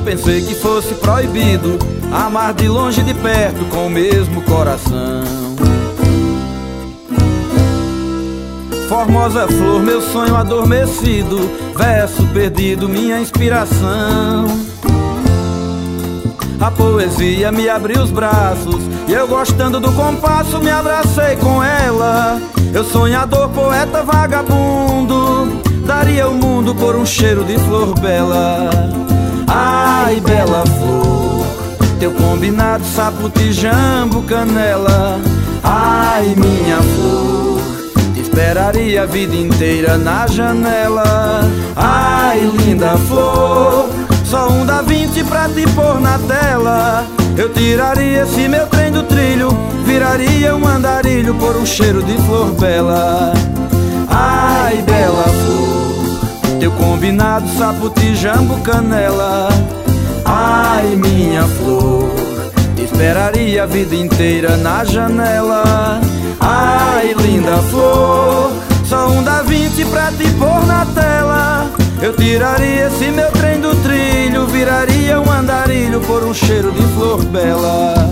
pensei que fosse proibido amar de longe e de perto com o mesmo coração. Formosa flor, meu sonho adormecido, verso perdido, minha inspiração. A poesia me abriu os braços e eu, gostando do compasso, me abracei com ela. Eu, sonhador, poeta, vagabundo, daria o mundo por um cheiro de flor bela. Ai, bela flor, teu combinado, saputi, jambo, canela. Ai, minha flor, te esperaria a vida inteira na janela. Ai, linda flor, só um dá 20 pra te pôr na tela. Eu tiraria esse meu trem do trilho, viraria um andarilho por um cheiro de flor bela. Ai, bela flor, teu combinado, saputi, jambo, canela. Ai, minha flor, te esperaria a vida inteira na janela. Ai, linda flor, só um dá 20 pra te pôr na tela. Eu tiraria esse meu trem do trilho, viraria um andarilho por um cheiro de flor bela.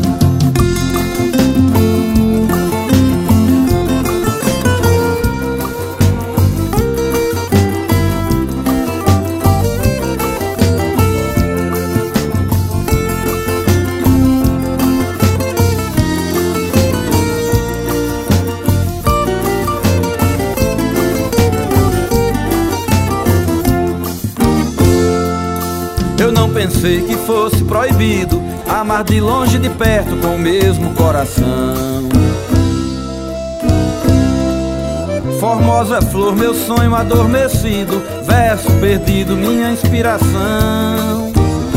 Eu não pensei que fosse proibido amar de longe e de perto com o mesmo coração. Formosa flor, meu sonho adormecido, verso perdido, minha inspiração.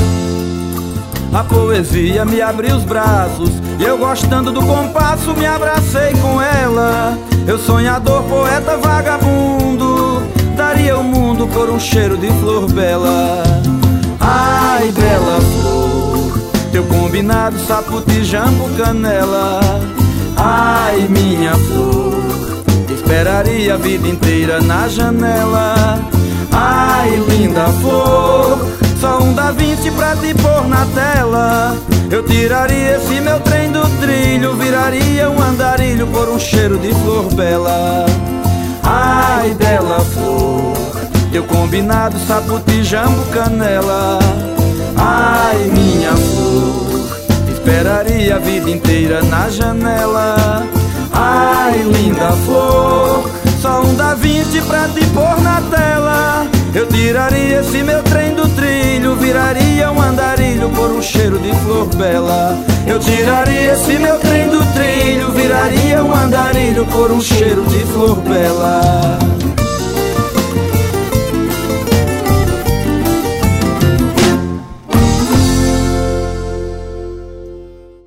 A poesia me abriu os braços e eu, gostando do compasso, me abracei com ela. Eu, sonhador, poeta, vagabundo, daria o mundo por um cheiro de flor bela. Ai, bela flor, teu combinado, saputi, jambo, canela. Ai, minha flor, te esperaria a vida inteira na janela. Ai, linda flor, só um dá 20 pra te pôr na tela. Eu tiraria esse meu trem do trilho, viraria um andarilho por um cheiro de flor bela. Ai, bela flor, teu combinado, saputi, jambo, canela. Ai, minha flor, te esperaria a vida inteira na janela. Ai, linda flor, só um dá 20 pra te pôr na tela. Eu tiraria esse meu trem do trilho, viraria um andarilho por um cheiro de flor bela. Eu tiraria esse meu trem do trilho, viraria um andarilho por um cheiro de flor bela.